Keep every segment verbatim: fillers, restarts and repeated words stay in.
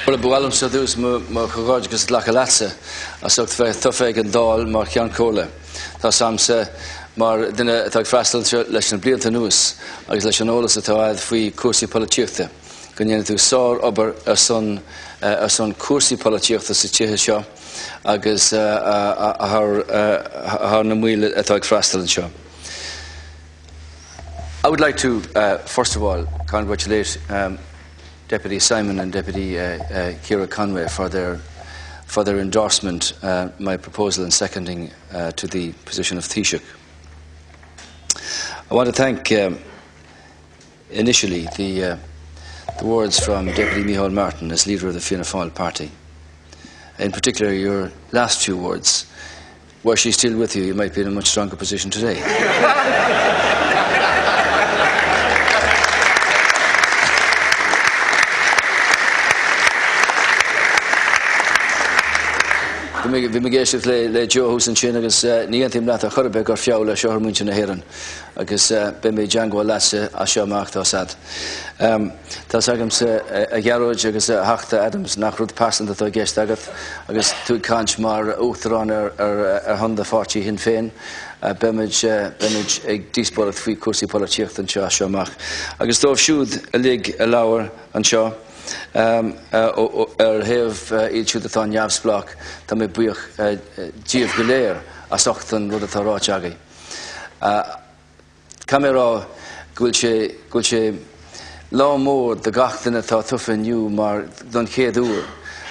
Well, bualam sa dus mo mo chogod gus lacalatsa, a sogt fe thuffeg and dal mar kian cola. Ta sam se mar dinne tag frastel leis an blianta nus, agus leis an olas atá fui cursi politiachta. Gunyen tu sor aber a son a son cursi politiachta sa tihe seo agus a har har na muile atá frastel seo. I would like to uh, first of all congratulate um, Deputy Simon and Deputy uh, uh, Ciara Conway for their for their endorsement uh, my proposal and seconding uh, to the position of Taoiseach. I want to thank um, initially the uh, the words from Deputy Micheál Martin as leader of the Fianna Fáil party. In particular, your last few words. Were she still with you, you might be in a much stronger position today. Vi me géisih le le Joe Hús an sin agus ní antim leat a chorbe gur fiáil le seoir muinte na héireann agus be mé Django lase a seoach tá sad. Tá agam sa a ghearóid agus Hachta Adams nach rud passan atá géist agat agus tú cáint mar úachtarrán ar ar honda fátíí hin féin beimiid beimiid ag díosbáil faoi cuasaí políochta an seo seoach. Agus dómh siúd a lig a leabhar an seo. Um, uh, er hef iad siúd atá neamhsplach tá mé buíoch díobh go léir as ochtan rud atá ráit agaí. Ca mé rá gúil sé gúil sé lá mór de gachtain atá tufa nniu mar don chéad úr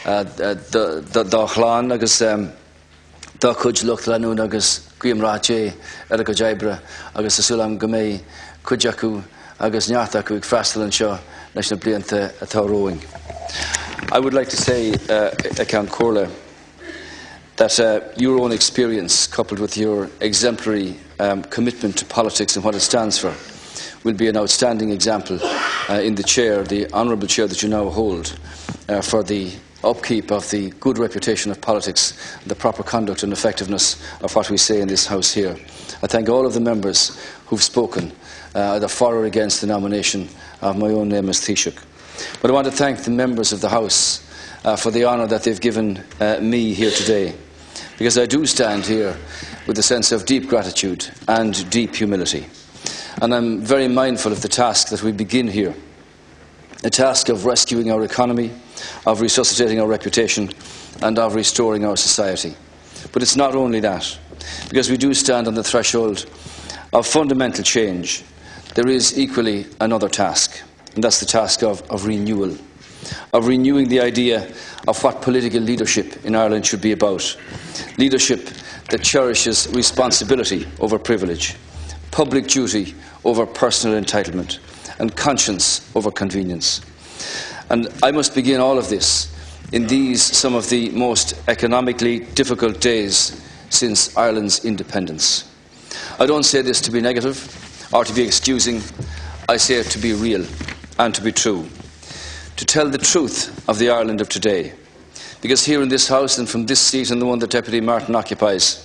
dá chláán agus dá chuid lucht leanún agus cuimráté ar a go deibre agus asúlam go mé cuid acu agus neart acu ag freastal an seo leis na blianta atá róing. I would like to say, uh, Count Corla, that uh, your own experience, coupled with your exemplary um, commitment to politics and what it stands for, will be an outstanding example uh, in the chair, the honourable chair that you now hold, uh, for the upkeep of the good reputation of politics, the proper conduct and effectiveness of what we say in this House here. I thank all of the members who've spoken, uh, either for or against the nomination of my own name as Taoiseach. But I want to thank the members of the House uh, for the honour that they've given uh, me here today, because I do stand here with a sense of deep gratitude and deep humility. And I'm very mindful of the task that we begin here, a task of rescuing our economy, of resuscitating our reputation, and of restoring our society. But it's not only that, because we do stand on the threshold of fundamental change. There is equally another task, and that's the task of, of renewal, of renewing the idea of what political leadership in Ireland should be about. Leadership that cherishes responsibility over privilege, public duty over personal entitlement, and conscience over convenience. And I must begin all of this in these, some of the most economically difficult days since Ireland's independence. I don't say this to be negative or to be excusing. I say it to be real and to be true, to tell the truth of the Ireland of today. Because here in this House and from this seat and the one that Deputy Martin occupies,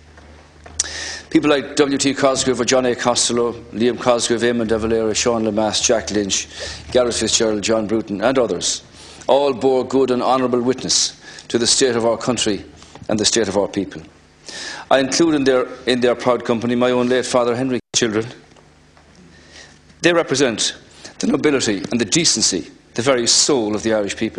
people like W T Cosgrave or John A. Costello, Liam Cosgrave, Eamon de Valera, Sean Lemass, Jack Lynch, Gareth Fitzgerald, John Bruton and others all bore good and honourable witness to the state of our country and the state of our people. I include in their, in their proud company my own late father Henry children. They represent the nobility and the decency, the very soul of the Irish people.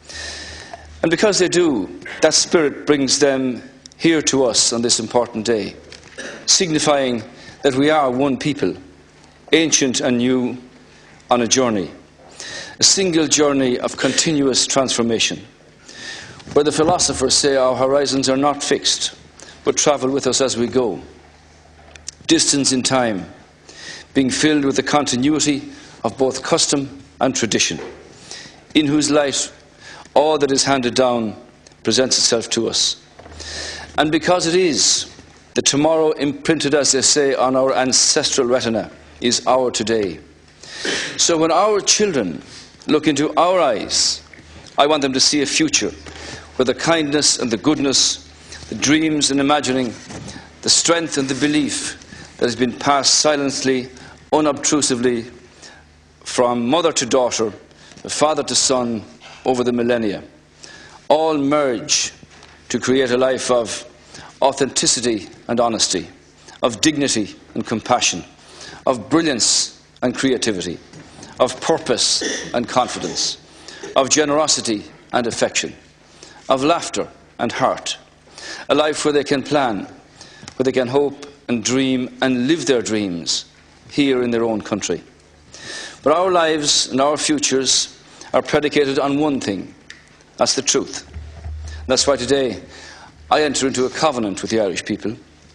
And because they do, that spirit brings them here to us on this important day, signifying that we are one people, ancient and new, on a journey, a single journey of continuous transformation, where the philosophers say our horizons are not fixed, but travel with us as we go. Distance in time, being filled with the continuity of both custom and tradition, in whose light all that is handed down presents itself to us. And because it is, the tomorrow imprinted, as they say, on our ancestral retina is our today. So when our children look into our eyes, I want them to see a future where the kindness and the goodness, the dreams and imagining, the strength and the belief that has been passed silently, unobtrusively, from mother to daughter, father to son, over the millennia. All merge to create a life of authenticity and honesty, of dignity and compassion, of brilliance and creativity, of purpose and confidence, of generosity and affection, of laughter and heart. A life where they can plan, where they can hope and dream and live their dreams here in their own country. But our lives and our futures are predicated on one thing. That's the truth. That's why today I enter into a covenant with the Irish people.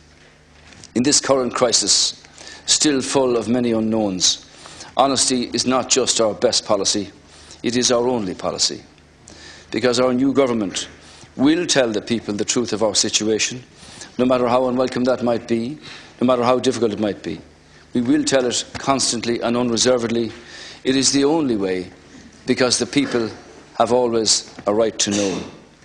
In this current crisis, still full of many unknowns, honesty is not just our best policy, it is our only policy. Because our new government will tell the people the truth of our situation, no matter how unwelcome that might be, no matter how difficult it might be. We will tell it constantly and unreservedly. It is the only way, because the people have always a right to know.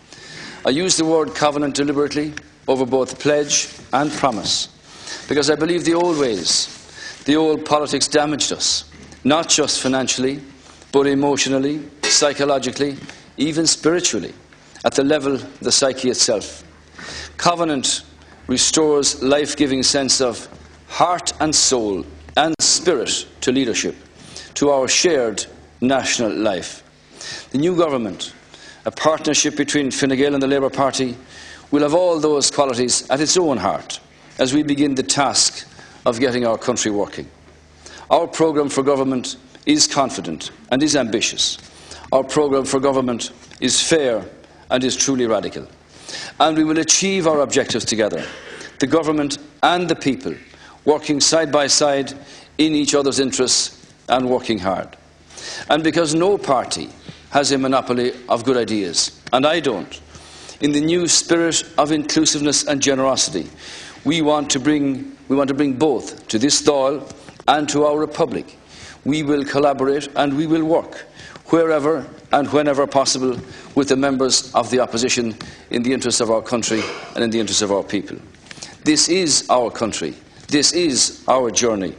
I use the word covenant deliberately over both pledge and promise, because I believe the old ways, the old politics damaged us, not just financially, but emotionally, psychologically, even spiritually, at the level of the psyche itself. Covenant restores life-giving sense of heart and soul and spirit to leadership, to our shared national life. The new government, a partnership between Fine Gael and the Labour Party, will have all those qualities at its own heart as we begin the task of getting our country working. Our programme for government is confident and is ambitious. Our programme for government is fair and is truly radical. And we will achieve our objectives together, the government and the people, working side by side in each other's interests and working hard. And because no party has a monopoly of good ideas, and I don't, in the new spirit of inclusiveness and generosity, we want to bring, we want to bring both to this Dáil and to our Republic. We will collaborate and we will work wherever and whenever possible with the members of the opposition in the interests of our country and in the interests of our people. This is our country. This is our journey.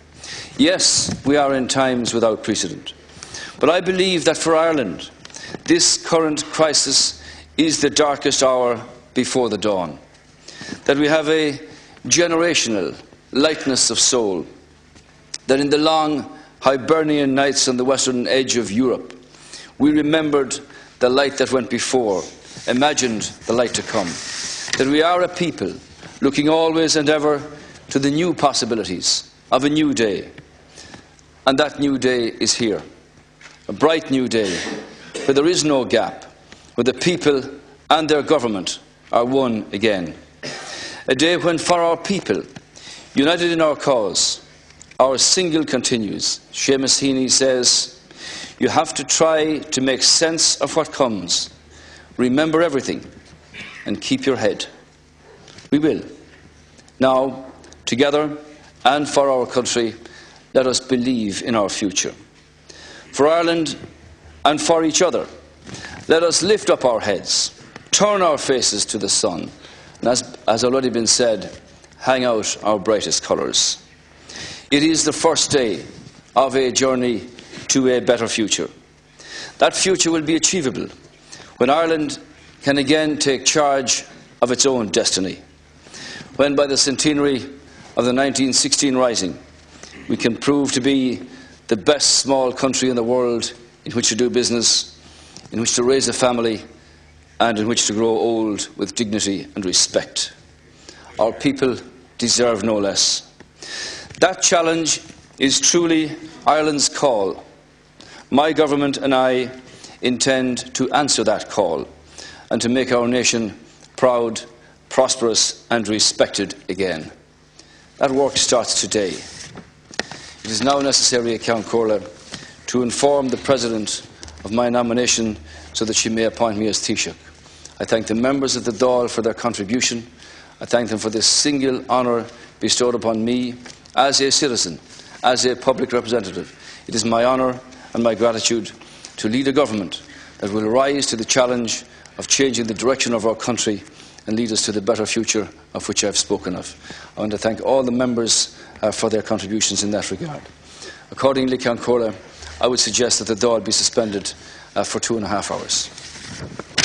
Yes, we are in times without precedent. But I believe that for Ireland, this current crisis is the darkest hour before the dawn. That we have a generational lightness of soul. That in the long Hibernian nights on the western edge of Europe, we remembered the light that went before, imagined the light to come. That we are a people looking always and ever to the new possibilities of a new day. And that new day is here. A bright new day where there is no gap, where the people and their government are one again. A day when for our people, united in our cause, our single continues. Seamus Heaney says, you have to try to make sense of what comes. Remember everything and keep your head. We will. Now, together and for our country, let us believe in our future. For Ireland and for each other, let us lift up our heads, turn our faces to the sun, and as has already been said, hang out our brightest colours. It is the first day of a journey to a better future. That future will be achievable when Ireland can again take charge of its own destiny. When by the centenary of the nineteen sixteen Rising, we can prove to be the best small country in the world in which to do business, in which to raise a family, and in which to grow old with dignity and respect. Our people deserve no less. That challenge is truly Ireland's call. My government and I intend to answer that call and to make our nation proud, prosperous and respected again. That work starts today. It is now necessary at Count Corla to inform the President of my nomination so that she may appoint me as Taoiseach. I thank the members of the Dáil for their contribution. I thank them for this single honour bestowed upon me as a citizen, as a public representative. It is my honour and my gratitude to lead a government that will rise to the challenge of changing the direction of our country and lead us to the better future of which I have spoken of. I want to thank all the members uh, for their contributions in that regard. Accordingly, Count Corla, I would suggest that the Dáil be suspended uh, for two and a half hours.